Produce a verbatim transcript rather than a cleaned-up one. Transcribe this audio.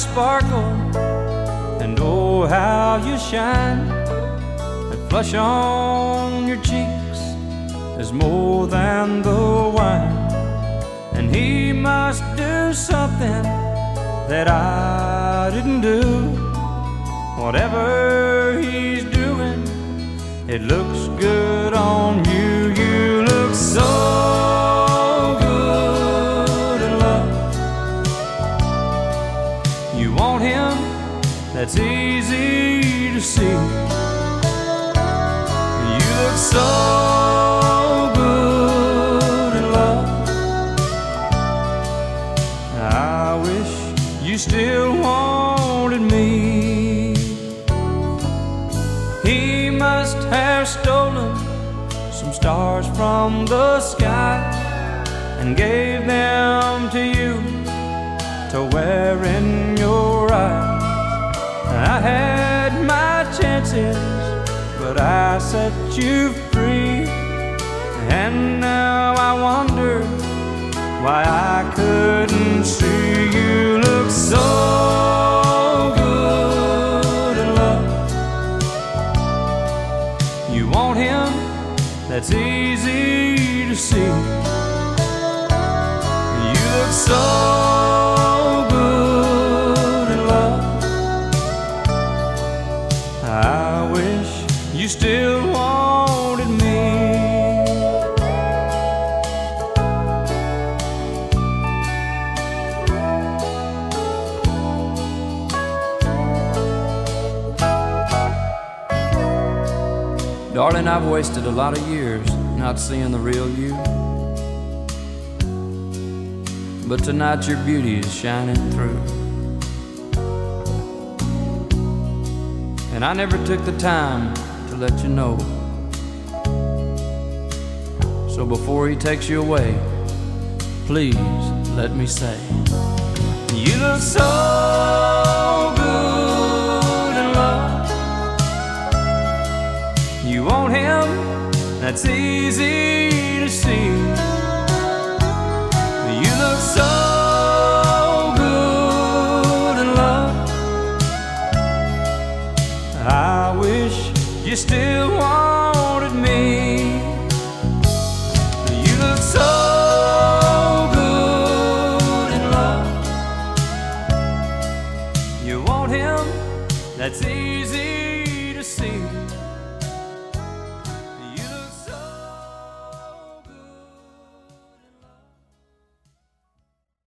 sparkle, and oh, how you shine. That flush on your cheeks is more than the wine. And he must do something that I didn't do. Whatever he's doing, it looks good on you. You look so good in love. You want him, that's easy to see. You look so good in love. I wish you still wanted me. He must have stolen some stars from the sky and gave them to you to wear in your eyes. I had my chances, but I set you free. And now I wonder why I couldn't see. You look so good in love. You want him, that's easy to see. You look so good in love. I wish you still wanted me. Darling, I've wasted a lot of years not seeing the real you, but tonight your beauty is shining through. And I never took the time to let you know. So before he takes you away, please let me say, you look so good in love. You want him, that's easy to see. You look so good in love. I wish you still wanted me. You look so good in love. You want him, that's easy